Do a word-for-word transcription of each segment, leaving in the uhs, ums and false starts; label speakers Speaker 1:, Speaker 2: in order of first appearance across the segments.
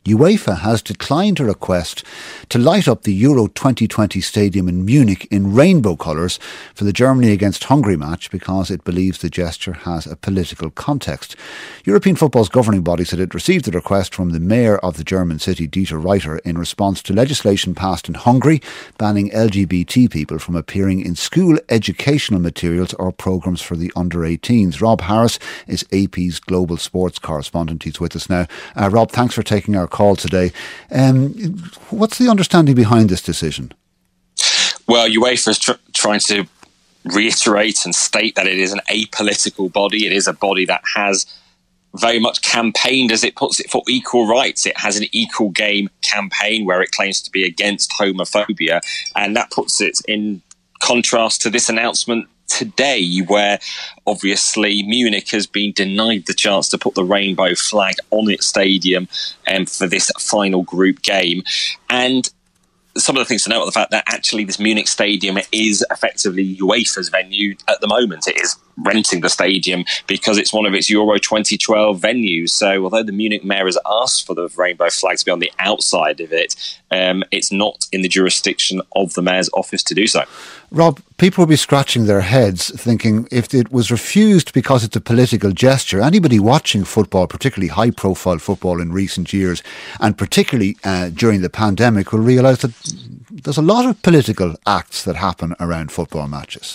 Speaker 1: UEFA has declined a request to light up the Euro twenty twenty stadium in Munich in rainbow colours for the Germany against Hungary match because it believes the gesture has a political context. European football's governing body said it received the request from the mayor of the German city, Dieter Reiter, in response to legislation passed in Hungary banning L G B T people from appearing in school educational materials or programmes for the under eighteens. Rob Harris is A P's global sports correspondent. He's with us now. Uh, Rob, thanks for taking our call today. Um, what's the understanding behind this decision?
Speaker 2: Well, UEFA is tr- trying to reiterate and state that it is an apolitical body. It is a body that has very much campaigned, as it puts it, for equal rights. It has an equal game campaign where it claims to be against homophobia, and that puts it in contrast to this announcement today, where obviously Munich has been denied the chance to put the rainbow flag on its stadium um, for this final group game. And some of the things to note are the fact that actually this Munich stadium is effectively UEFA's venue at the moment. It is renting the stadium because it's one of its Euro twenty twelve venues. So although the Munich mayor has asked for the rainbow flag to be on the outside of it, um, it's not in the jurisdiction of the mayor's office to do so.
Speaker 1: Rob, people will be scratching their heads thinking if it was refused because it's a political gesture, anybody watching football, particularly high-profile football in recent years, and particularly uh, during the pandemic, will realise that there's a lot of political acts that happen around football matches.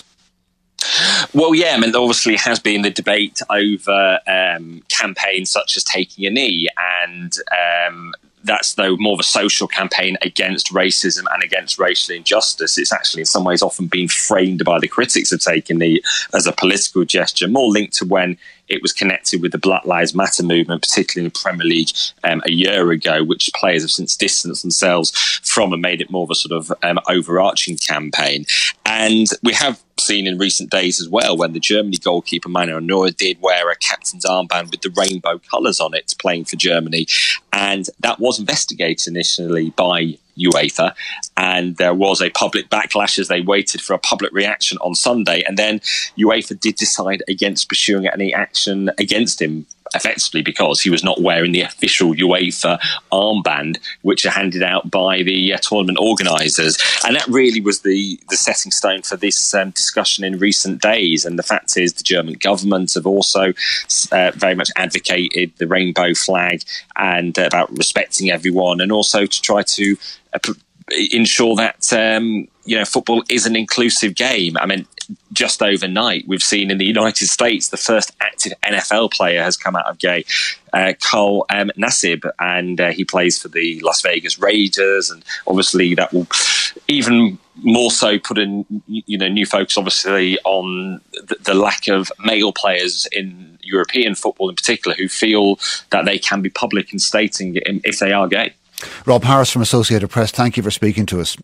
Speaker 2: Well, yeah, I mean, obviously has been the debate over um, campaigns such as taking a knee, and um, that's, though, more of a social campaign against racism and against racial injustice. It's actually in some ways often been framed by the critics of taking a knee as a political gesture, more linked to when it was connected with the Black Lives Matter movement, particularly in the Premier League um, a year ago, which players have since distanced themselves from and made it more of a sort of um, overarching campaign. And we have seen in recent days as well when the Germany goalkeeper Manuel Neuer did wear a captain's armband with the rainbow colours on it playing for Germany, and that was investigated initially by UEFA, and there was a public backlash as they waited for a public reaction on Sunday, and then UEFA did decide against pursuing any action against him, effectively because he was not wearing the official UEFA armband, which are handed out by the uh, tournament organisers. And that really was the, the setting stone for this um, discussion in recent days. And the fact is the German government have also uh, very much advocated the rainbow flag and uh, about respecting everyone, and also to try to uh, ensure that um, you know, football is an inclusive game. I mean, just overnight, we've seen in the United States the first active N F L player has come out of gay, uh, Carl um, Nassib, and uh, he plays for the Las Vegas Raiders, and obviously that will even more so put in, you know, new focus obviously on the, the lack of male players in European football in particular who feel that they can be public in stating if they are gay.
Speaker 1: Rob Harris from Associated Press, thank you for speaking to us.